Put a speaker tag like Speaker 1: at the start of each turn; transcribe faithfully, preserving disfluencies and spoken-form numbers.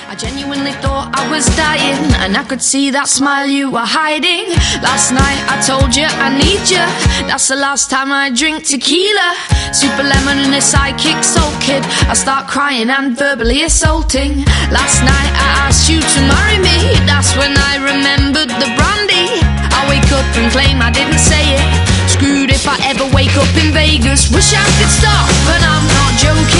Speaker 1: I genuinely thought I was dying, and I could see that smile you were hiding. Last night I told you I need you. That's the last time I drink tequila. Super lemon and a sidekick soul kid. I start crying and verbally assaulting. Last night I asked you to marry me. That's when I remembered the brandy. I wake up and claim I didn't say it. Screwed if I ever wake up in Vegas. Wish I could stop, but I'm not joking.